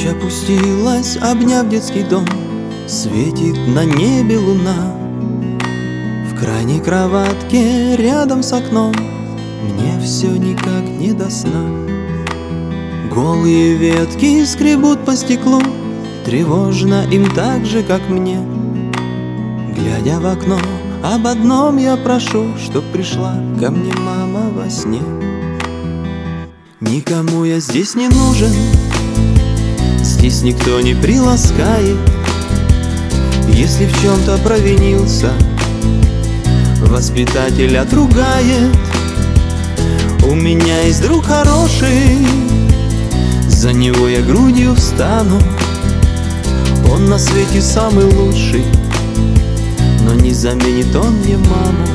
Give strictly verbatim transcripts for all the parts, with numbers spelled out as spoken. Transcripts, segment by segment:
Ночь опустилась, обняв детский дом, светит на небе луна. В крайней кроватке рядом с окном мне все никак не до сна. Голые ветки скребут по стеклу, тревожно им так же, как мне. Глядя в окно, об одном я прошу, чтоб пришла ко мне мама во сне. Никому я здесь не нужен, здесь никто не приласкает. Если в чем-то провинился, воспитатель отругает. У меня есть друг хороший, за него я грудью встану. Он на свете самый лучший, но не заменит он мне маму.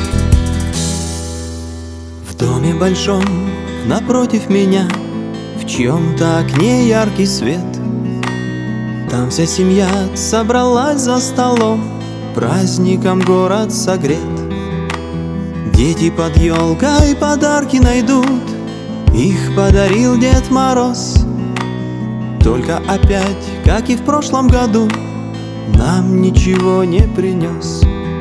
В доме большом напротив меня в чьем-то окне яркий свет. Там вся семья собралась за столом, праздником город согрет. Дети под елкой подарки найдут, их подарил Дед Мороз. Только опять, как и в прошлом году, нам ничего не принес.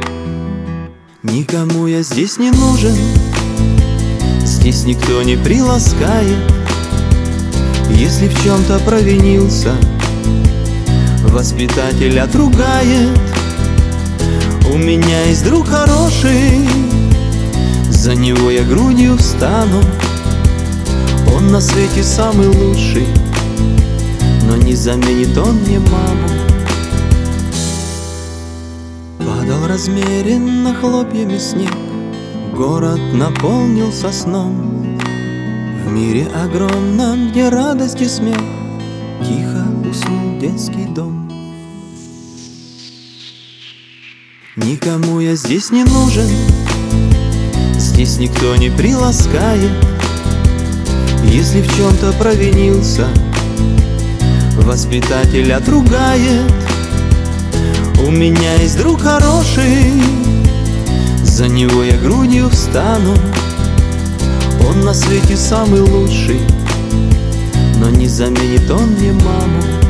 Никому я здесь не нужен, здесь никто не приласкает. Если в чем-то провинился, воспитатель отругает. У меня есть друг хороший, за него я грудью встану. Он на свете самый лучший, но не заменит он мне маму. Падал размеренно хлопьями снег, город наполнился сном. В мире огромном, где радость и смех, тихо уснул детский дом. Никому я здесь не нужен, здесь никто не приласкает. Если в чем-то провинился, воспитатель отругает. У меня есть друг хороший, за него я грудью встану. Он на свете самый лучший, но не заменит он мне маму.